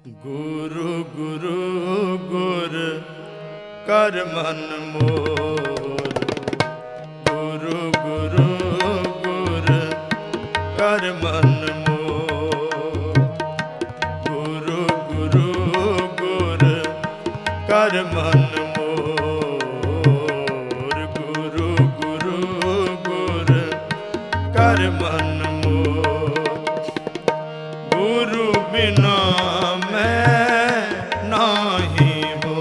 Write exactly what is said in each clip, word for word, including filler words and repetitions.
ਗੁਰੂ ਗੁਰੂ ਗੁਰ ਕਰ ਮਨ ਮੋਰ, ਗੁਰੂ ਗੁਰੂ ਗੁਰ ਕਰ ਮਨ ਮੋਰ, ਗੁਰੂ ਗੁਰੂ ਗੁਰ ਕਰ ਮਨ ਮੋਰ, ਗੁਰੂ ਗੁਰੂ ਗੁਰ ਕਰ ਮਨ ਮੋਰ। ਗੁਰੂ ਬਿਨਾ ਮੈਂ ਨਾਹੀ ਹੋ,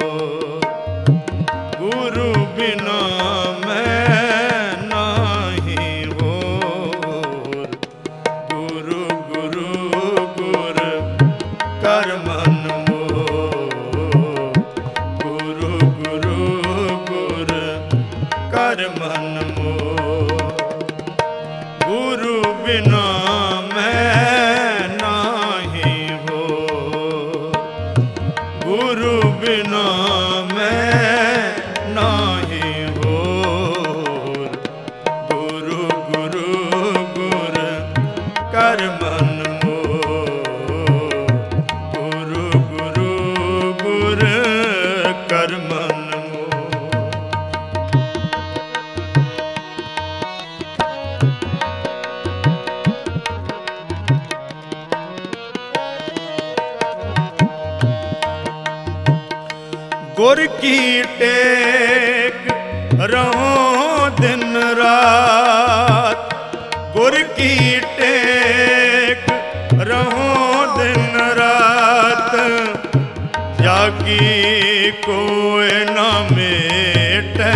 ਗੁਰੂ ਬਿਨਾ ਮੈਂ ਨਾਹੀ ਹੋਰ, ਗੁਰੂ ਗੁਰੂ ਗੁਰ ਕਰ ਮਨ ਮੋਰ, ਗੁਰੂ ਗੁਰੂ ਗੁਰ ਕਰ ਮਨ ਮੋਰ। ਗੁਰੂ ਬਿਨਾ ਮੈਂ ਨਾਹੀ ਹੋ, ਗੁਰੂ ਬਿਨਾ ਮੈਂ ਨਾਹੀ ਹੋਰ, ਗੁਰੂ ਗੁਰੂ ਗੁਰ ਕਰ ਮਨ ਮੋਰ, ਗੁਰੂ ਗੁਰੂ ਗੁਰ ਕਰ ਮਨ ਮੋਰ। ਗੁਰ ਕੀ ਟੇਕ ਰਹੋ ਦਿਨ ਰਾਤ, ਗੁਰ ਕੀ ਟੇਕ ਰਹੋ ਦਿਨ ਰਾਤ, ਜਾਗੀ ਕੋਇ ਨਾ ਮੇਟੈ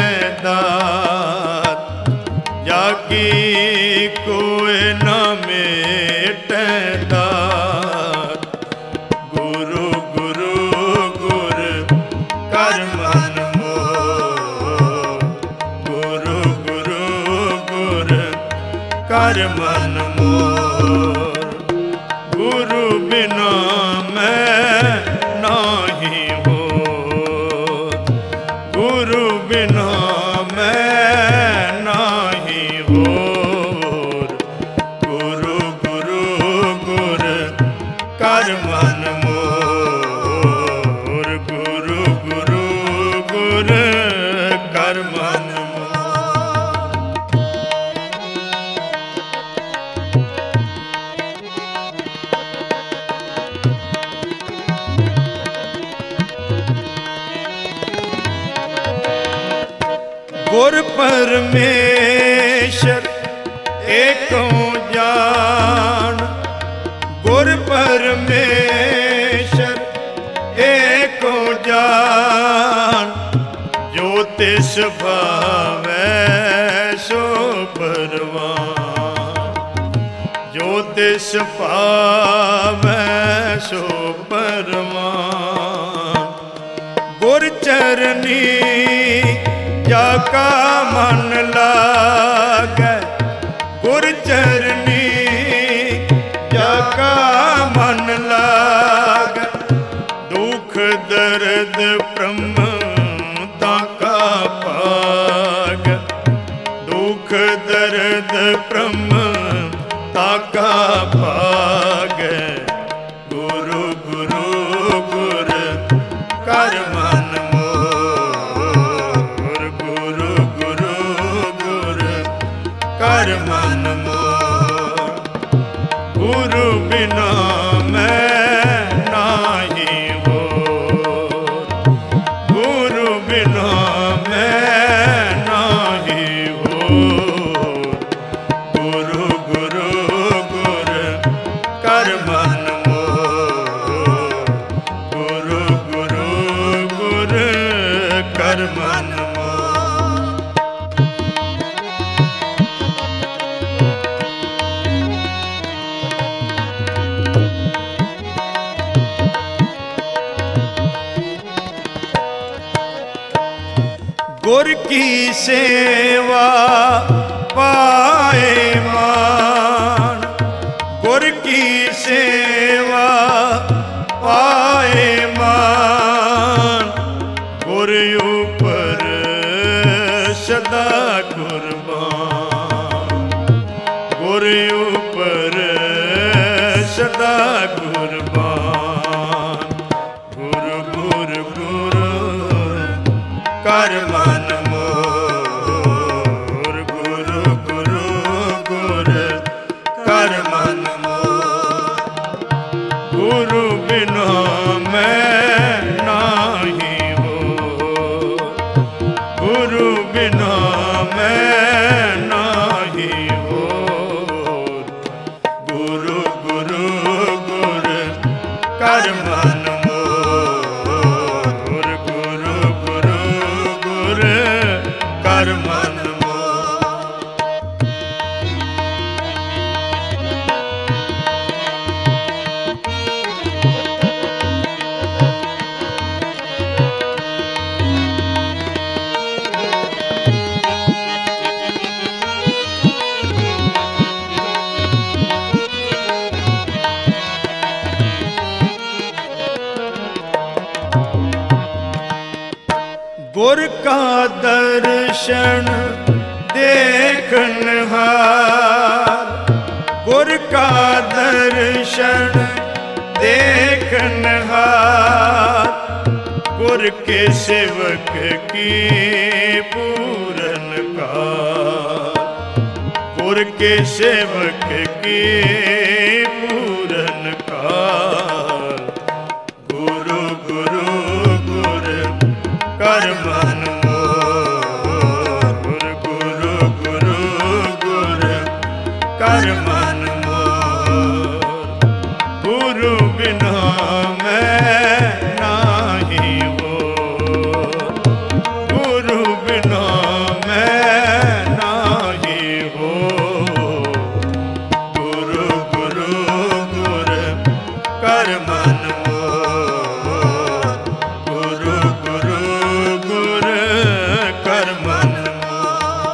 ਦਾਤ, ਜਾਗੀ ਕੋਇ ਨਾ ਮੇਟੈ ਦਾਤ, ਗੁਰੂ ਗੁਰੂ ਗੁਰ ਕਰ ਮਨ ਮੋਰ, ਗੁਰੂ ਗੁਰੂ ਗੁਰ ਕਰ ਮਨ ਮੋਰ। ਗੁਰੂ ਬਿਨਾ ਮੈਂ ਨਾਹੀ ਹੋ, ਗੁਰੂ ਬਿਨਾ ਮੈਂ ਨਾਹੀ ਹੋਰ, ਗੁਰੂ ਗੁਰੂ ਗੁਰ ਕਰ ਮਨ ਮੋਰ, ਗੁਰੂ ਗੁਰੂ ਗੁਰ ਕਰ ਮਨ ਮੋਰ। ਗੁਰ ਪਰਮੇਸ਼ਰ ਏਕੋ ਜਾਣ, ਗੁਰ ਪਰਮੇਸ਼ਰ ਏਕੋ ਜਾਣ, ਜੋ ਤਿਸ ਭਾਵੈ ਸੋ ਪਰਵਾਨ, ਜੋ ਤਿਸ ਭਾਵੈ ਸੋ ਪਰਵਾਨ। ਗੁਰ ਚਰਨੀ ਜਾ ਕਾ ਮਨ ਲਾਗੈ, ਗੁਰ ਚਰਨੀ ਜਾ ਕਾ ਮਨ ਲਾਗੈ, ਦੁਖ ਦਰਦ ਭ੍ਰਮ ਤਾ ਕਾ ਭਾਗ, ਦੁਖ ਦਰਦ ਭ੍ਰਮ ਤਾ ਕਾ ਭਾਗ, ਗੁਰੂ ਗੁਰੂ ਗੁਰ ਕਰ ਮਨ ਮੋਰ, ਗੁਰੂ ਗੁਰੂ ਗੁਰ ਕਰ ਮਨ ਮੋਰ। ਗੁਰੂ ਬਿਨਾ ਮੈਂ ਨਾਹੀ ਹੋਰ, ਗੁਰੂ ਬਿਨਾ ਮੈਂ ਨਾਹੀ ਹੋਰ, ਗੁਰੂ ਗੁਰੂ ਗੁਰ ਕਰ ਮਨ ਮੋਰ, ਗੁਰੂ ਗੁਰੂ ਗੁਰ ਕਰ ਮਨ ਮੋਰ। ਗੁਰ ਕੀ ਸੇਵਾ ਪਾਏ ਮਾਨ, ਗੁਰ ਕੀ ਸੇਵਾ ਪਾਏ ਮਾਨ, ਗੁਰ ਉਪਰ ਸਦਾ ਕੁਰਬਾਨ, ਗੁਰ ਉਪਰ ਸਦਾ ਕੁਰਬਾਨ। ਕਰ ਮਨ ਮੋਰ। ਗੁਰ ਗੁਰੂ ਗੁਰੂ ਗੁਰ ਕਰ ਮਨ ਮੋਰ। ਗੁਰ ਕਾ ਦਰਸ਼ਨ ਦੇਖਨ ਹਾਰ। ਗੁਰ ਕਾ ਦਰਸ਼ਨ ਦੇਖਨ ਹਾਰ। ਗੁਰ ਕੇ ਸੇਵਕ ਕੀ ਪੂਰਨ ਕਾਰ। ਗੁਰ ਕੇ ਸੇਵਕ ਕੀ ਪੂਰਨ ਕਾਰ। ਗੁਰੂ ਗੁਰੂ ਗੁਰ ਕਰ ਮਨ ਮੋਰ। ਗੁਰ ਗੁਰੂ ਗੁਰੂ ਗੁਰ ਕਰ ਮਨ ਮੋਰ। ਗੁਰੂ ਬਿਨਾ ਮੈਂ ਨਾਹੀ ਹੋਰ। ਗੁਰੂ ਬਿਨਾ ਮੈਂ ਨਾਹੀ ਹੋਰ। ਗੁਰੂ ਗੁਰੂ ਗੁਰ ਕਰ ਮਨ ਮੋਰ। ਗੁਰੂ ਗੁਰੂ ਗੁਰ ਕਰ ਮਨ ਮੋਰ।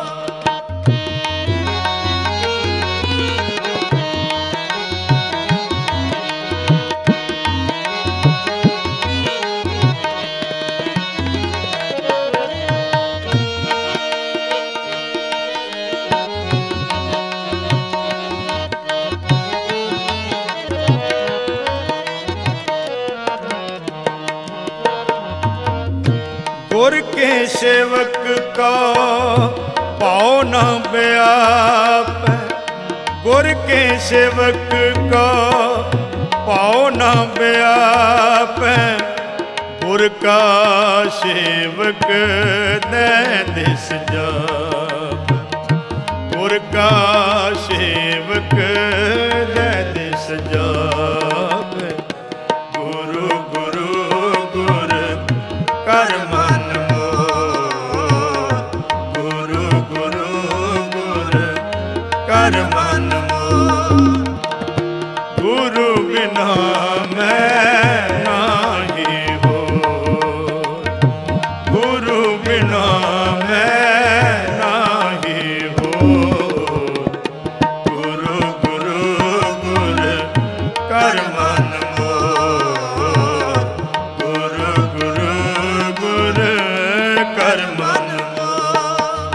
गुर के सेवक का पाँव न व्याप। गुर के सेवक का पाँव न व्याप। गुर का सेवक दे दिस जाप। गुर का सेवक दे दिस जाप। गुरु गुरु गुर कर मन मोर। गुरु गुरु गुर कर मन मोर। गुरु बिना मैं नाही होर। गुरु बिना मैं नाही होर। गुरु गुरु गुर कर मन मोर। गुरु गुरु गुर कर मन मोर।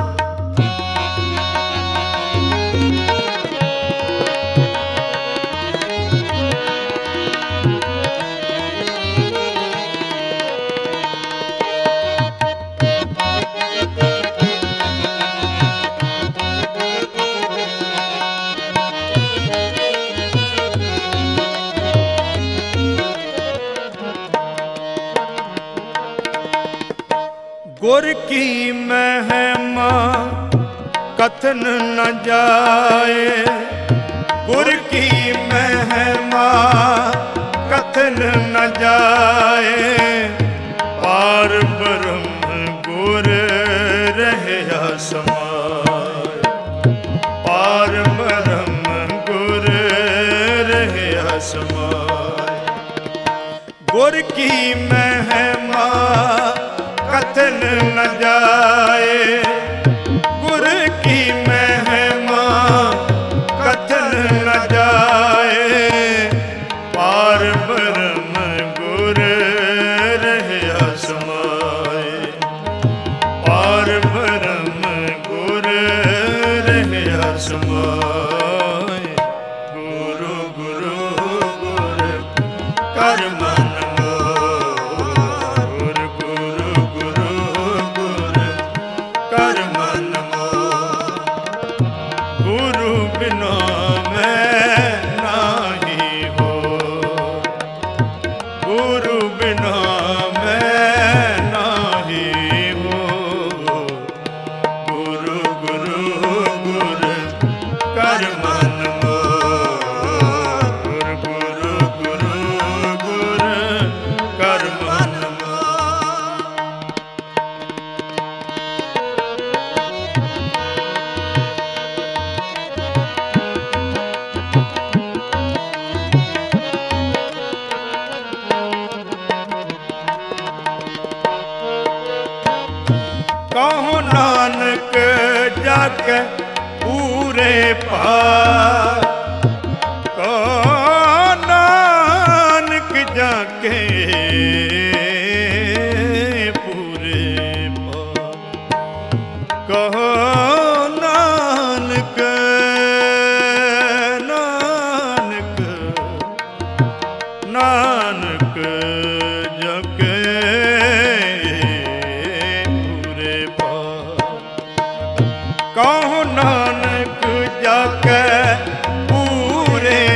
गुर की महिमा कथन न जाए। गुर की महिमा कथन न जाए। पार ब्रह्म गुर रहया समाए। पार ब्रह्म गुर रहया समाए। गुर की महिमा कथन न जाए। गुर की महिमा कथन न जाए। पार ब्रह्म गुर रहया समाए। पार ब्रह्म गुर रहया समाए। गुरु गुरु गुर कर मन कर मन मोर। गुरु बिना मैं नाही होर। गुरु बिना मैं नाही होर। गुरु गुरु गुर कर मन मोर। गुरु गुरु गुर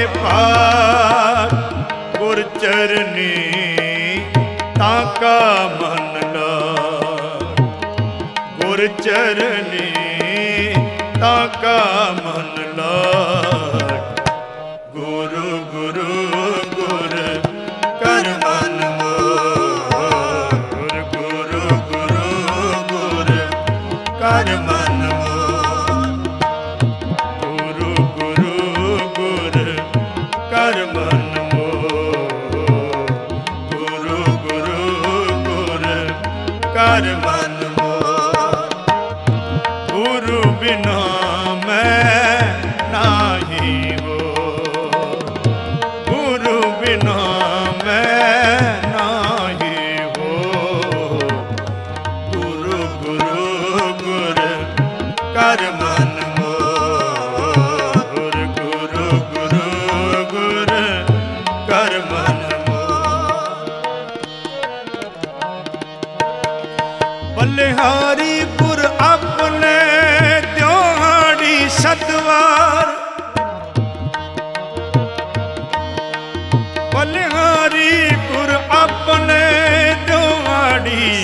ਭਾਗ ਗੁਰ ਚਰਨੀ ਤਾਕਾ ਮਨ ਲਾਗ। ਗੁਰ ਚਰਨੀ ਤਾਕਾ ਮਨ ਲਾਗ। ਗੁਰੂ ਗੁਰੂ ਗੁਰ ਕਰ ਮਨ ਮੋਹ। ਗੁਰ ਗੁਰੂ ਗੁਰੂ ਗੁਰ ਕਰ ਮਨ ਮੋਹ। ਗੁਰੂ ਗੁਰੂ ਗੁਰ ਕਰ ਮਨ ਮੋਹ। ਗੁਰੂ ਗੁਰੂ ਗੁਰ ਕਰ ਮਨ ਮੋਹ। ਗੁਰੂ ਬਿਨਾ ਮੈਂ ਨਾਹੀ ਹੋ। ਗੁਰੂ ਬਿਨਾ ਮੈਂ ਨਾਹੀ ਹੋ। ਗੁਰੂ ਗੁਰੂ ਗੁਰ ਕਰ ਮਨ ਮੋਹ। ਗੁਰ ਗੁਰੂ ਗੁਰੂ ਗੁਰ ਕਰ ਮਨ ਮੋਹ। ਬਲਿਹਾਰੀ ਗੁਰ ਆਪਣੇ ਦਿਹਾੜੀ ਸਤਵਾਰ। ਬਲਿਹਾਰੀ ਗੁਰ ਆਪਣੇ ਦਿਹਾੜੀ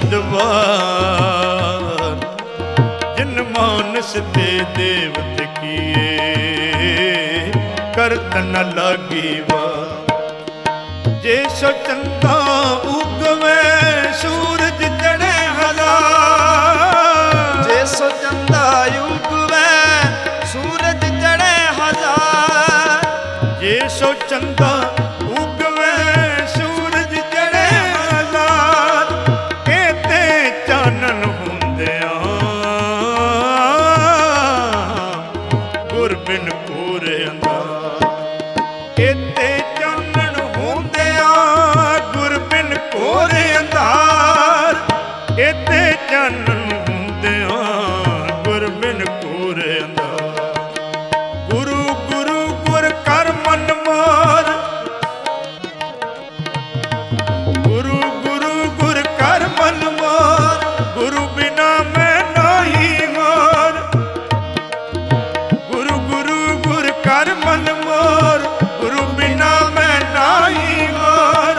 ਸਤਵਾਰ। ਜਿਨ ਮਾਨਸ ਤੇ ਦੇਵਤ ਕੀਏ ਕਰਤ ਨ ਲਾਗੀ ਵਾਰ। ਜੇ ਸੋ ਚੰਦਾ ਉਗਵੇ ਸੂਰਜ ਚੜ੍ਹੇ ਹਜ਼ਾਰ। ਜੇ ਸੋ ਚੰਦਾ ਉਗਵੇ ਸੂਰਜ ਚੜ੍ਹੇ ਹਜ਼ਾਰ। ਜੇ ਸੋ ਚੰਦਾ ਉਗਵੇ ਸੂਰਜ ਚੜ੍ਹੇ ਹਜ਼ਾਰ। ਇਹਤੇ ਚਾਨਣ ਹੁੰਦਿਆਂ ਗੁਰ ਬਿਨ ਕੋਰੇ ਅੰਧਾਰ। ਇਹਤੇ ਚਾਨਣ ਹੁੰਦਿਆਂ ਗੁਰ ਬਿਨ ਕੋਰੇ ਅੰਧਾਰ। ਇਹਤੇ ਚਾਨਣ ਹੁੰਦਿਆਂ ਗੁਰ ਬਿਨ ਕੋਰੇ ਅੰਧਾਰ। ਗੁਰੂ ਗੁਰੂ ਗੁਰ ਕਰ ਮਨ ਮੋਰ। ਗੁਰੂ ਗੁਰੂ ਗੁਰ ਕਰ ਮਨ ਮੋਰ। ਗੁਰੂ ਬਿਨਾ ਮੈਂ ਨਾਹੀ ਹੋਰ। ਗੁਰੂ ਗੁਰੂ ਗੁਰ ਕਰ ਮਨ ਮੋਰ। ਗੁਰੂ ਬਿਨਾ ਮੈਂ ਨਾਹੀ ਹੋਰ।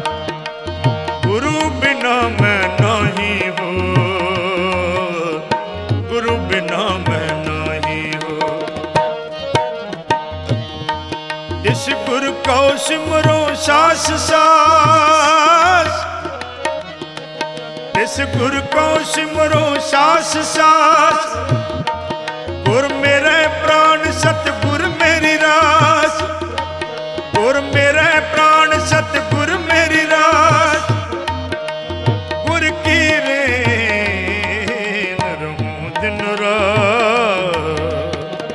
ਗੁਰੂ ਬਿਨਾ ਮੈਂ ਨਾਹੀ ਹੋਰ। ਗੁਰੂ ਬਿਨਾ ਮੈਂ ਨਾਹੀ ਹੋਰ। ਜਿਸ ਗੁਰ ਕਉ ਸਿਮਰੋ ਸਾਸ ਸਾਸ। ਜਿਸ ਗੁਰ ਕਉ ਸਿਮਰੋ ਸਾਸ ਸਾਸ। ਗੁਰ ਮੇਰੇ ਪ੍ਰਾਨ ਸਤਿਗੁਰ ਮੇਰੀ ਰਾਸ। ਗੁਰ ਮੇਰੇ ਪ੍ਰਾਨ ਸਤਿਗੁਰ ਮੇਰੀ ਰਾਸ। ਗੁਰ ਕੀ ਰੇਨ ਰਹੂੰ ਦਿਨ ਰਾਤ।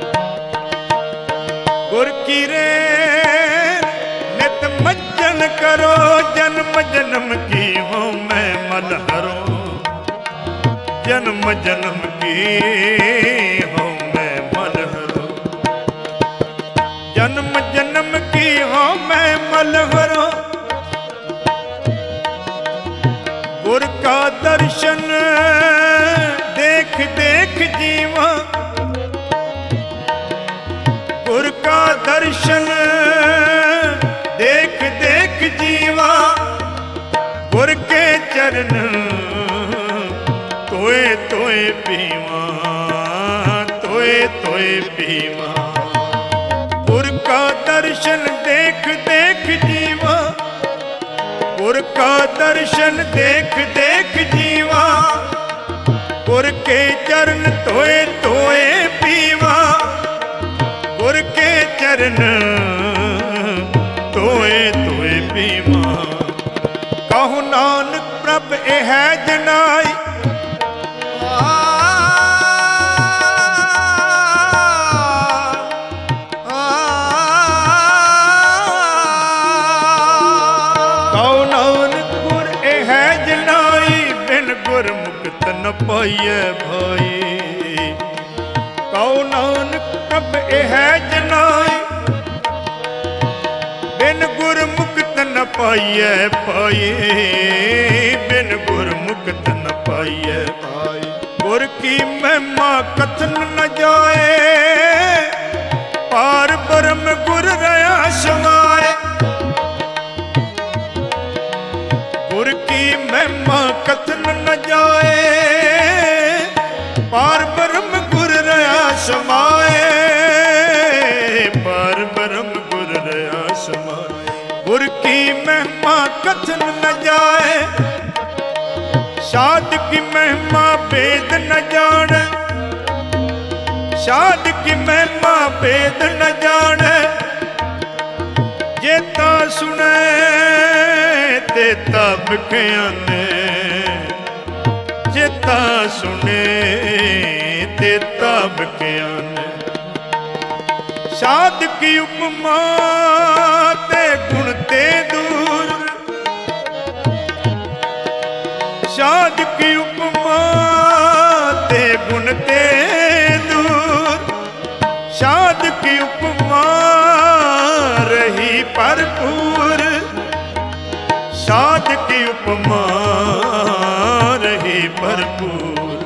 ਗੁਰ ਕੀ ਰੇਨ ਨਿਤ ਮੱਜਨ ਕਰੋ। ਜਨਮ ਜਨਮ ਕੀ ਹੋ ਮੈਂ ਮਲ ਹਰੋ। ਜਨਮ ਜਨਮ ਕੀ ਹੋ ਮੈਂ ਮਲ ਹਰੋ। ਜਨਮ ਜਨਮ ਕੀ ਹੋ ਮੈਂ ਮਲ ਹਰੋ। ਗੁਰ ਕਾ ਦਰਸ਼ਨ ਦੇਖ ਦੇਖ ਜੀਵਾਂ। ਗੁਰ ਕਾ ਦਰਸ਼ਨ ਦੇਖ ਦੇਖ ਜੀਵਾਂ। ਗੁਰ ਕੇ ਚਰਨ ਤੋਏ ਤੋਏ ਪੀਵਾਂ। ਤੋਏ ਤੋਏ ਪੀਵਾਂ। ਗੁਰ ਕਾ ਦਰਸ਼ਨ ਦੇਖ ਦੇਖ ਜੀਵਾਂ। ਗੁਰ ਕਾ ਦਰਸ਼ਨ ਦੇਖ ਦੇਖ ਜੀਵਾਂ। ਗੁਰ ਕੇ ਚਰਨ ਤੋਏ ਤੋਏ ਪੀਵਾਂ। ਗੁਰ ਕੇ ਚਰਨ ਤੋਏ ਤੋਏ ਪੀਵਾਂ। ਕਹੋ ਨਾਨਕ ਪ੍ਰਭ ਇਹ ਹੈ ਜਨਾਈ। ਕਹੋ ਨਾਨਕ ਗੁਰ ਇਹ ਹੈ ਜਨਾਈ। ਬਿਨ ਗੁਰ ਮੁਕਤ ਨ ਪਾਈਐ ਭਾਈ। ਕਹੋ ਨਾਨਕ ਪ੍ਰਭ ਇਹ ਹੈ ਜਨਾਈ। ਬਿਨ ਗੁਰ ਮੁਕਤ ਨ ਪਾਈਐ ਪਾਈ। ਬਿਨ ਗੁਰ ਮੁਕਤ ਨ ਪਾਈਐ ਪਾਈ। ਗੁਰ ਕੀ ਮਹਿਮਾ ਕਥਨ ਨ ਜਾਏ। ਪਾਰ ਬ੍ਰਹਮ ਗੁਰ ਰਹਾ। समाए। गुर की महिमा कथन न जाए, साध की महिमा वेद न जाने, साध की महिमा वेद न जाने। जेता सुने तेता बिख्याने, जेता सुने तेता बिख्याने। साध की उपमा ते गुण ते दूर, साध की उपमा ते गुण ते दूर। साध की उपमा रही भरपूर, साध की उपमा रही भरपूर।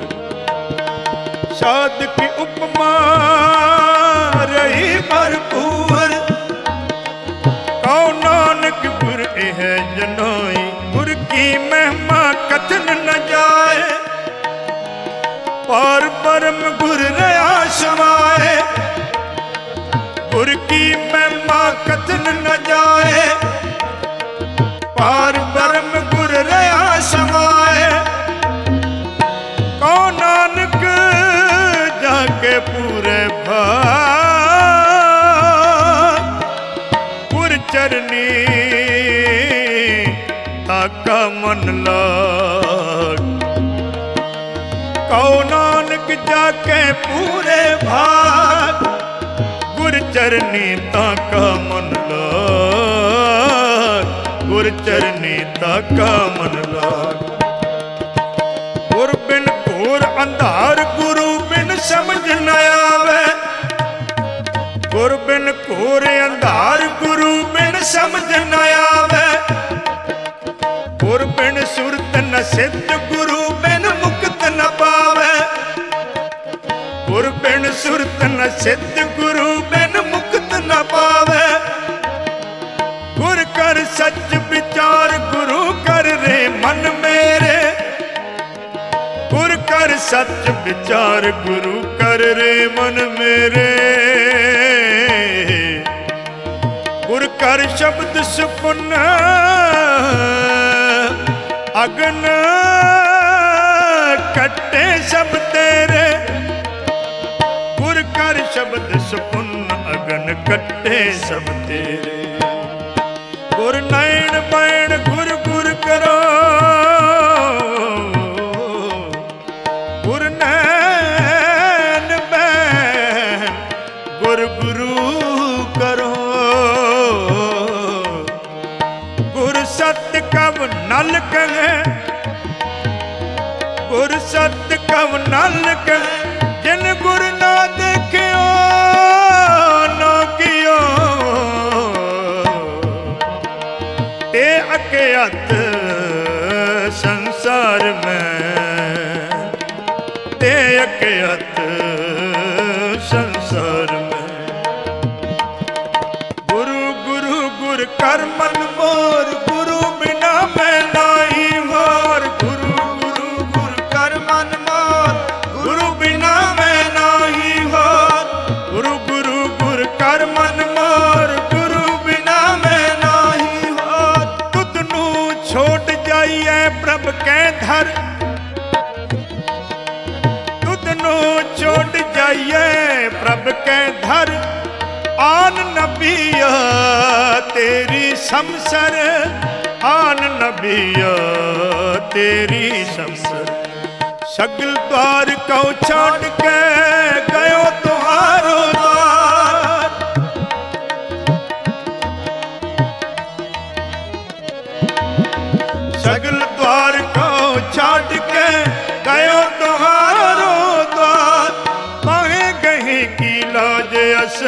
साध की उपमा रही भरपूर। कहो नानक गुर एह जनाई, गुर की महिमा कथन न जाए। पार परम गुर रहा समाए, गुर की महिमा कथन न जाए। पार परम गुर रहा समाए। कहो नानक जाके पूरे भाग, गुर चरनी ताका मन लाग। कहो नानक जाके पूरे भाग, गुर चरनी ताका मन लाग। गुर चरनी ताका मन लाग। गुर बिन घोर अंधार, गुरु बिन समझ न आवे। गुर बिन घोर अंधार, गुरु बिन समझ न आवे। गुर बिन सुरत न सिद्ध, गुरु बिन मुक्त न पावे। गुर बिन सुरत न सिद्ध, गुरु बिन मुक्त न पावे। गुर कर सच विचार, गुरु कर रे मन मेरे। गुर कर सच विचार, गुरु कर रे मन मेरे। गुर कर शब्द सुपुन अगन कटे सब तेरे। गुर कर शब्द सुपुन अगन कटे सब तेरे। गुर नैन बैण गुर गुर करो, गुर नैन बैण गुर गुरु करो। गुर सत्य कब नल कहे, गुर सत्य कब नल कहे। जिन गुर ना देखियो ना कियो, ते अज्ञात संसार में, ते अज्ञात संसार में। गुरु गुरु गुर कर मन मोर, गुरु बिना मैं नाही होर। गुरु गुरु गुर कर मन मोर, गुरु बिना मैं नाही होर। गुरु गुरु गुर कर मन मोर, गुरु बिना मैं नाही होर। तुद नू छोड़ जाइए प्रभ कै धर, तुद नू छोड़ जाइए प्रभ कै धर। आन नबिया तेरी समसर, आन नबिया तेरी समसर। सगल द्वार को छोड़ के गयो तुम्हारो द्वार। सगल द्वार को छोड़ के गयो तुम्हारो द्वार। पाए गही की लाज अस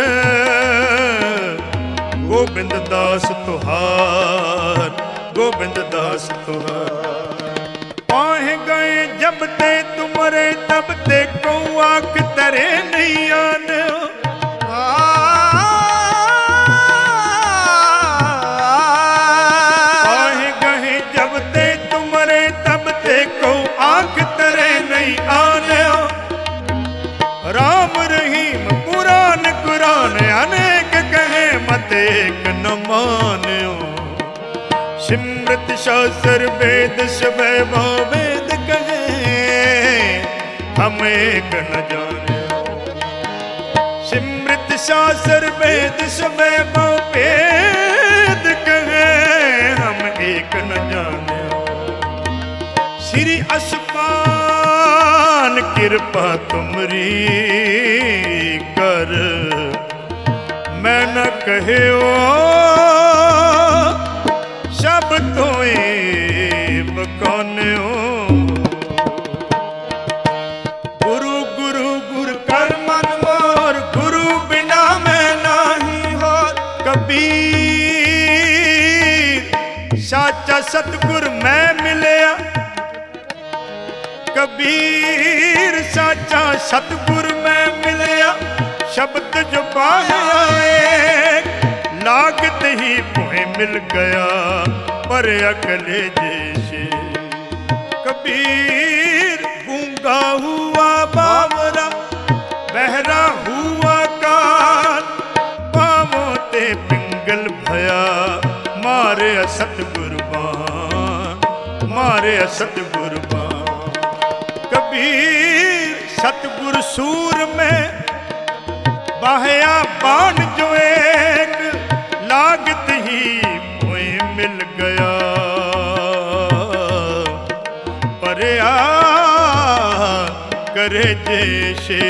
गोबिंद दास तुहार, गोबिंद दास तुहार। पाए गए जब ते तुमरे तब ते को आख तरे नहीं आन। पाए गए जब ते तुमरे तब ते को आख तरे नहीं आन। राम रहीम पुराण कुरान अनेक कहे मत एक एक न मान्यो। सिमृत शास्त्र वेद स्वैभव वेद कहे हम एक न जान्यो। सिमृत शास्त्र वेद स्वैभव वेद कहे हम एक न जान्यो। श्री असमान कृपा तुमरी कर, मैं न कहो सब तोए बकान्यो। गुरु गुरु गुर कर मन मोर, गुरु बिना मैं नाही होर। कबीर साचा सतगुर मैं मिलिया, कबीर साचा सतगुर मैं मिलिया। शब्द जो पाए लागत ही भोए मिल गया, पर अकले जैसे। कबीर गूंगा हुआ बावरा, बहरा हुआ कान, पावों ते पिंगल भया, मारे सतगुर बान, मारे सतगुर बान। कबीर सतगुर सूर में बाहया बाण जो एक, लागत ही मोए मिल गया, परया करे जैसे।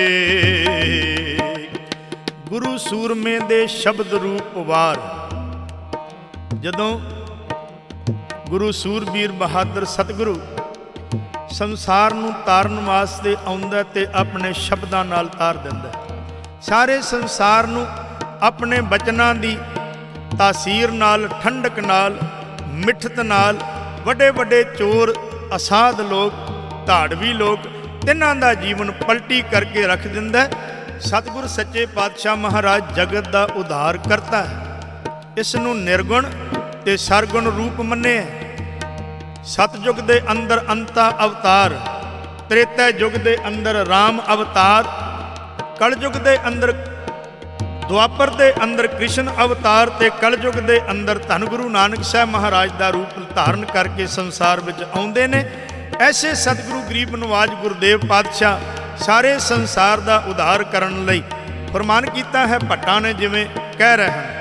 गुरु सूरमे दे शब्द रूप वार। जदों गुरु सूरबीर बहादुर सतगुरु ਸੰਸਾਰ ਨੂੰ ਤਾਰਨ ਵਾਸਤੇ ਆਉਂਦਾ ਤੇ ਆਪਣੇ ਸ਼ਬਦਾਂ ਨਾਲ ਤਾਰ ਦਿੰਦਾ। ਸਾਰੇ ਸੰਸਾਰ ਨੂੰ ਆਪਣੇ ਬਚਨਾਂ ਦੀ ਤਾਸੀਰ ਨਾਲ, ਠੰਡਕ ਨਾਲ, ਮਿੱਠਤ ਨਾਲ, ਵੱਡੇ ਵੱਡੇ ਚੋਰ, ਅਸਾਧ ਲੋਕ, ਧਾੜਵੀ ਲੋਕ, ਤਿੰਨਾਂ ਦਾ ਜੀਵਨ ਪਲਟੀ ਕਰਕੇ ਰੱਖ ਦਿੰਦਾ। ਸਤਿਗੁਰ ਸੱਚੇ ਪਾਤਸ਼ਾਹ ਮਹਾਰਾਜ ਜਗਤ ਦਾ ਉਧਾਰ ਕਰਤਾ ਹੈ। ਇਸ ਨੂੰ ਨਿਰਗੁਣ ਤੇ ਸਰਗੁਣ ਰੂਪ ਮੰਨਿਆ। ਸਤਜੁਗ ਦੇ ਅੰਦਰ ਅੰਤਾ ਅਵਤਾਰ, ਤ੍ਰੇਤਾ ਯੁਗ ਦੇ ਅੰਦਰ ਰਾਮ ਅਵਤਾਰ, ਕਲਯੁਗ ਦੇ ਅੰਦਰ, ਦੁਆਪਰ ਦੇ ਅੰਦਰ ਕ੍ਰਿਸ਼ਨ ਅਵਤਾਰ ਤੇ ਕਲਯੁਗ ਦੇ ਅੰਦਰ ਧੰਨ ਗੁਰੂ ਨਾਨਕ ਸਾਹਿਬ ਮਹਾਰਾਜ ਦਾ ਰੂਪ ਧਾਰਨ ਕਰਕੇ ਸੰਸਾਰ ਵਿੱਚ ਆਉਂਦੇ ਨੇ। ਐਸੇ ਸਤਿਗੁਰੂ ਗਰੀਬ ਨਵਾਜ ਗੁਰਦੇਵ ਪਾਤਸ਼ਾਹ ਸਾਰੇ ਸੰਸਾਰ ਦਾ ਉਧਾਰ ਕਰਨ ਲਈ ਫਰਮਾਨ ਕੀਤਾ ਹੈ। ਭੱਟਾਂ ਨੇ ਜਿਵੇਂ ਕਹਿ ਰਹੇ ਹਨ,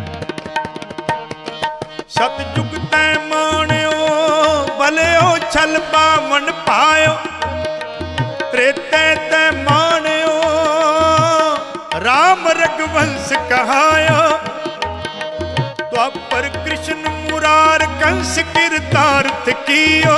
ਸਤਜੁਗ ਤੈ ਮਾਣਿਓ ਭਲਿਓ ਛਲ ਪਾਵਨ ਪਾਇਓ, ਤ੍ਰੇਤੇ ਤੈ ਮਾਣਿਓ ਰਾਮ ਰਘੁਵੰਸ਼ ਕਹਾਇਓ। ਦੁਆਪਰ ਕ੍ਰਿਸ਼ਨ ਮੁਰਾਰ ਕੰਸ ਕਿਰਤਾਰਥ ਕੀਓ,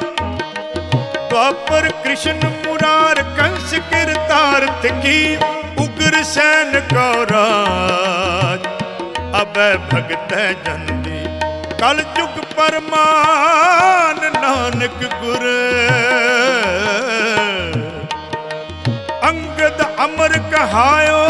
ਦੁਆਪਰ ਕ੍ਰਿਸ਼ਨ ਮੁਰਾਰ ਕੰਸ ਕਿਰਤਾਰਥ ਕੀ। ਉਗਰ ਸੈਨ ਕੋ ਰਾਜ ਅਬੈ ਭਗਤੈ ਜਨਦੀ, ਕਲ ਯੁਗ ਪਰਮਾਨ ਨਾਨਕ ਗੁਰ। ਅੰਗਦ ਅਮਰ ਕਹਾਇਓ,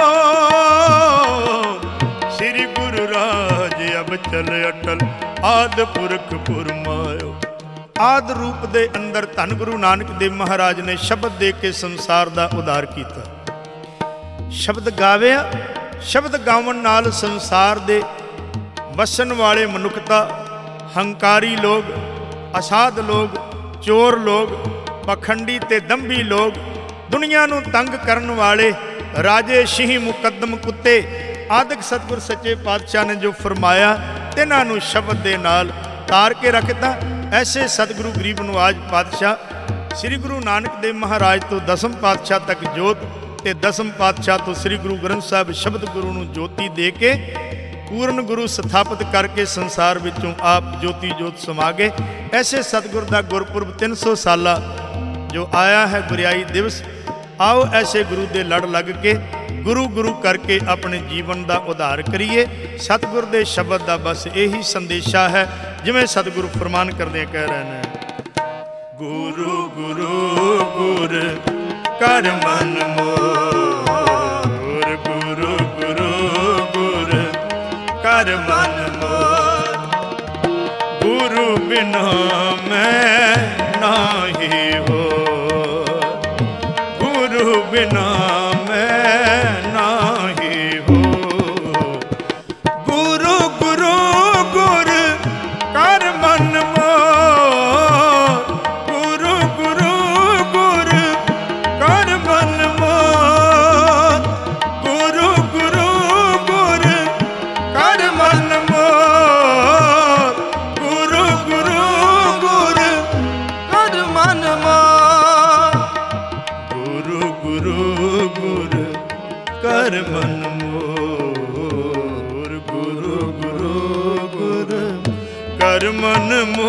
ਸ੍ਰੀ ਗੁਰੂ ਰਾਜ ਅਬ ਚਲ ਅਟਲ, ਆਦਿ ਪੁਰਖ ਪੁਰਮਾਇਓ। ਆਦ ਰੂਪ ਦੇ ਅੰਦਰ ਧੰਨ ਗੁਰੂ ਨਾਨਕ ਦੇਵ ਮਹਾਰਾਜ ਨੇ ਸ਼ਬਦ ਦੇ ਕੇ ਸੰਸਾਰ ਦਾ ਉਧਾਰ ਕੀਤਾ। ਸ਼ਬਦ ਗਾਵਿਆ, ਸ਼ਬਦ ਗਾਵਣ ਨਾਲ ਸੰਸਾਰ ਦੇ ਵਸਣ ਵਾਲੇ ਮਨੁੱਖਤਾ, ਹੰਕਾਰੀ ਲੋਕ, ਅਸਾਧ ਲੋਕ, ਚੋਰ ਲੋਕ, ਪਖੰਡੀ ਤੇ ਦੰਭੀ ਲੋਕ, ਦੁਨੀਆ ਨੂੰ ਤੰਗ ਕਰਨ ਵਾਲੇ ਰਾਜੇ, ਸ਼ੀਂਹ, ਮੁਕੱਦਮ, ਕੁੱਤੇ ਆਦਿਕ ਸਤਿਗੁਰ ਸੱਚੇ ਪਾਤਸ਼ਾਹ ਨੇ ਜੋ ਫਰਮਾਇਆ, ਤਿੰਨਾਂ ਨੂੰ ਸ਼ਬਦ ਦੇ ਨਾਲ ਤਾਰ ਕੇ ਰੱਖਦਾ। ਐਸੇ ਸਤਿਗੁਰੂ ਗਰੀਬ ਨਵਾਜ ਪਾਤਸ਼ਾਹ ਸ੍ਰੀ ਗੁਰੂ ਨਾਨਕ ਦੇਵ ਮਹਾਰਾਜ ਤੋਂ ਦਸਮ ਪਾਤਸ਼ਾਹ ਤੱਕ ਜੋਤ ਤੇ ਦਸਮ ਪਾਤਸ਼ਾਹ ਤੋਂ ਸ੍ਰੀ ਗੁਰੂ ਗ੍ਰੰਥ ਸਾਹਿਬ ਸ਼ਬਦ ਗੁਰੂ ਨੂੰ ਜੋਤੀ ਦੇ ਕੇ ਪੂਰਨ ਗੁਰੂ ਸਥਾਪਿਤ ਕਰਕੇ ਸੰਸਾਰ ਵਿੱਚੋਂ ਆਪ ਜੋਤੀ ਜੋਤ ਸਮਾ ਗਏ। ਐਸੇ ਸਤਿਗੁਰ ਦਾ ਗੁਰਪੁਰਬ ਤਿੰਨ ਸੌ ਸਾਲਾ ਜੋ ਆਇਆ ਹੈ ਗੁਰਿਆਈ ਦਿਵਸ, ਆਓ ਐਸੇ ਗੁਰੂ ਦੇ ਲੜ ਲੱਗ ਕੇ ਗੁਰੂ ਗੁਰੂ ਕਰਕੇ ਆਪਣੇ ਜੀਵਨ ਦਾ ਉਧਾਰ ਕਰੀਏ। ਸਤਿਗੁਰ ਦੇ ਸ਼ਬਦ ਦਾ ਬਸ ਇਹੀ ਸੰਦੇਸ਼ਾ ਹੈ, ਜਿਵੇਂ ਸਤਿਗੁਰੂ ਫਰਮਾਨ ਕਰਦੇ ਕਹਿ ਰਹੇ ਨੇ, ਗੁਰੂ ਗੁਰੂ ਗੁਰ ਕਰ ਮਨ ਮੋਰ, ਗੁਰੂ ਗੁਰੂ ਗੁਰ ਕਰ ਮਨ ਮੋਰ। ਗੁਰੂ ਬਿਨਾ ਮੈਂ ਨਾਹੀ ਹੋ, ਗੁਰੂ ਬਿਨਾ ਮੈਂ ਨਾਹੀ ਹੋ। ਗੁਰੂ ਮੋਰ। ਗੁਰੂ ਗੁਰੂ ਗੁਰ ਕਰ ਮਨ ਮੋਰ, ਗੁਰੂ ਗੁਰੂ ਗੁਰ ਕਰ ਮਨ ਮੋਰ।